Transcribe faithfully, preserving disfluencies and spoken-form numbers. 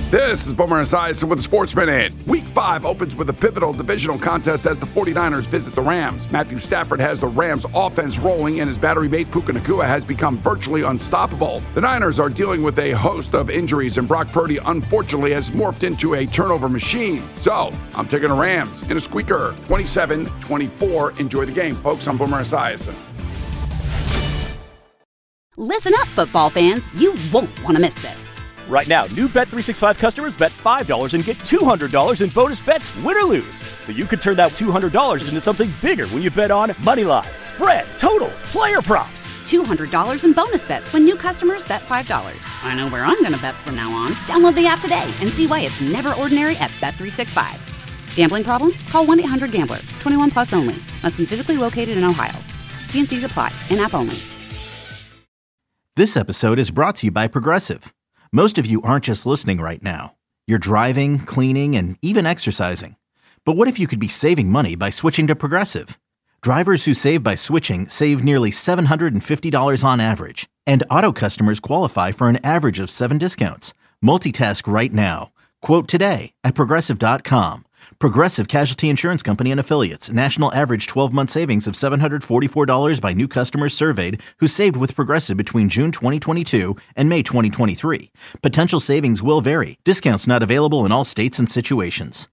This is Boomer Esiason with the Sports Minute. Week five opens with a pivotal divisional contest as the 49ers visit the Rams. Matthew Stafford has the Rams offense rolling, and his battery mate Puka Nacua has become virtually unstoppable. The Niners are dealing with a host of injuries, and Brock Purdy unfortunately has morphed into a turnover machine. So, I'm taking the Rams in a squeaker, twenty-seven twenty-four. Enjoy the game, folks. I'm Boomer Esiason. Listen up, football fans. You won't want to miss this. Right now, new Bet three sixty-five customers bet five dollars and get two hundred dollars in bonus bets, win or lose. So you could turn that two hundred dollars into something bigger when you bet on money line, spread, totals, player props. two hundred dollars in bonus bets when new customers bet five dollars. I know where I'm going to bet from now on. Download the app today and see why it's never ordinary at Bet three sixty-five. Gambling problem? Call one eight hundred gambler. twenty-one plus only. Must be physically located in Ohio. T and C's apply. In-app only. This episode is brought to you by Progressive. Most of you aren't just listening right now. You're driving, cleaning, and even exercising. But what if you could be saving money by switching to Progressive? Drivers who save by switching save nearly seven hundred fifty dollars on average. And auto customers qualify for an average of seven discounts. Multitask right now. Quote today at Progressive dot com. Progressive Casualty Insurance Company and Affiliates. National average twelve-month savings of seven hundred forty-four dollars by new customers surveyed who saved with Progressive between June twenty twenty-two and May twenty twenty-three. Potential savings will vary. Discounts not available in all states and situations.